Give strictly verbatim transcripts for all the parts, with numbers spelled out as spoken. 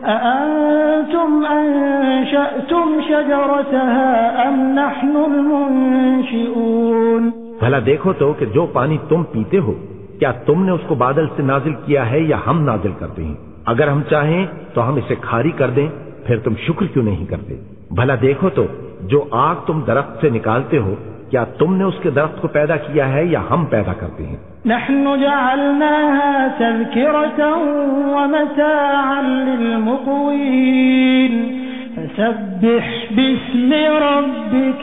أأنتم أنشأتم شجرتها أم نحن المنشئون؟ بھلا دیکھو تو کہ جو پانی تم پیتے ہو کیا تم نے اس کو بادل سے نازل کیا ہے یا ہم نازل کرتے ہیں؟ اگر ہم چاہیں تو ہم اسے کھاری کر دیں، پھر تم شکر کیوں نہیں کرتے؟ بھلا دیکھو تو جو آگ تم درخت سے نکالتے ہو کیا تم نے اس کے درخت کو پیدا کیا ہے یا ہم پیدا کرتے ہیں؟ نحن جعلناها تذكرة ومتاعا للمقوين فسبح باسم ربك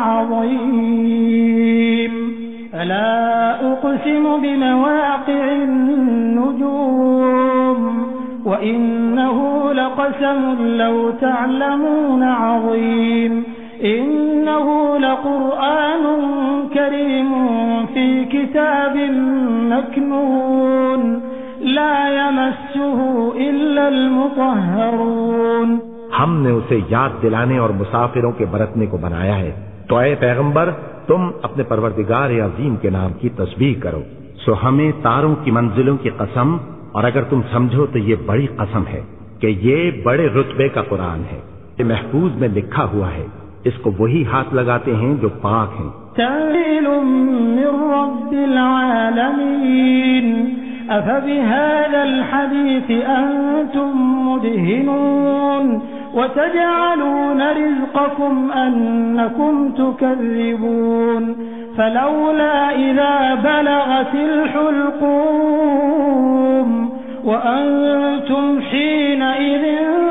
العظيم ألا أقسم بمواقع النجوم وإنه لقسم لو تعلمون عظيم إنه لقرآن كريم في كتاب مكنون لا يمسه إلا المطهرون۔ ہم نے اسے یاد دلانے اور مسافروں کے برتنے کو بنایا ہے، تو اے پیغمبر تم اپنے پروردگار عظیم کے نام کی تسبیح کرو۔ سو ہمیں تاروں کی منزلوں کی قسم، اور اگر تم سمجھو تو یہ بڑی قسم ہے کہ یہ بڑے رتبے کا قرآن ہے، یہ محفوظ میں لکھا ہوا ہے، اس کو وہی ہاتھ لگاتے ہیں جو پاک ہیں۔ تنزيل من رب العالمين أفبهذا الحديث أنتم مدهنون وتجعلون رزقكم أنكم تكذبون فلولا إذا بلغت الحلقوم وأنتم حينئذ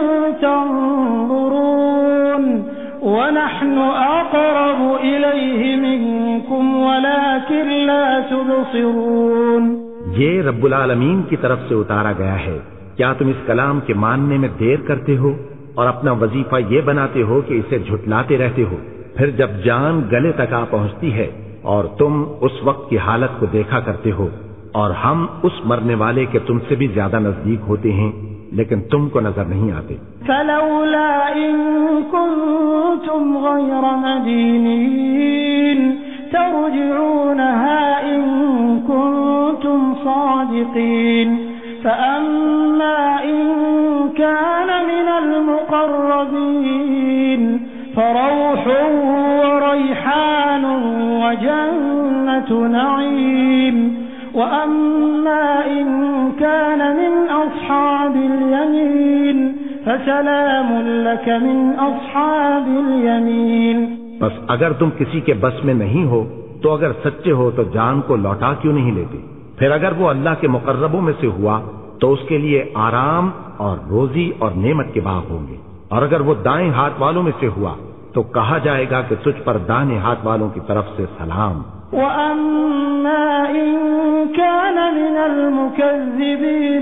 تنظرون ونحن أقرب إليه منكم ولكن لا تبصرون۔ یہ رب العالمین کی طرف سے اتارا گیا ہے، کیا تم اس کلام کے ماننے میں دیر کرتے ہو اور اپنا وظیفہ یہ بناتے ہو کہ اسے جھٹلاتے رہتے ہو؟ پھر جب جان گلے تک آ پہنچتی ہے اور تم اس وقت کی حالت کو دیکھا کرتے ہو اور ہم اس مرنے والے کے تم سے بھی زیادہ نزدیک ہوتے ہیں لیکن تم کو نظر نہیں آتے۔ فلولا إن كنتم غير مدينين ترجعونها إن كنتم صادقين فأما إن كان من المقربين فروح وريحان وجنة نعيم وأما إن كان من أصحاب اليمين فسلام لك من أصحاب اليمين۔ بس اگر تم کسی کے بس میں نہیں ہو تو اگر سچے ہو تو جان کو لوٹا کیوں نہیں لیتے؟ پھر اگر وہ اللہ کے مقربوں میں سے ہوا تو اس کے لیے آرام اور روزی اور نعمت کے باغ ہوں گے، اور اگر وہ دائیں ہاتھ والوں میں سے ہوا تو کہا جائے گا کہ تجھ پر دائیں ہاتھ والوں کی طرف سے سلام۔ وَأَمَّا إِن كَانَ مِنَ الْمُكَذِّبِينَ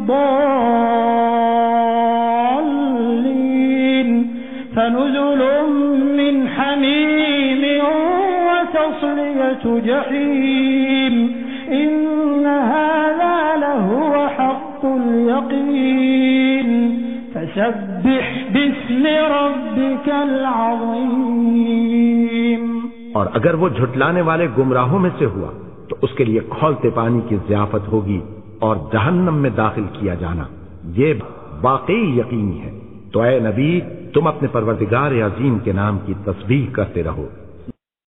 الضَّالِّينَ فَنُزُلٌ مِّنْ حَمِيمٍ وَتَصْلِيَةُ جَحِيمٍ إِنَّ هَذَا لَهُوَ حَقُّ الْيَقِينِ فَسَبِّحْ بِاسْمِ رَبِّكَ الْعَظِيمِ۔ اور اگر وہ جھٹلانے والے گمراہوں میں سے ہوا تو اس کے لیے کھولتے پانی کی ضیافت ہوگی اور جہنم میں داخل کیا جانا، یہ واقعی یقینی ہے۔ تو اے نبی تم اپنے پروردگار عظیم کے نام کی تسبیح کرتے رہو۔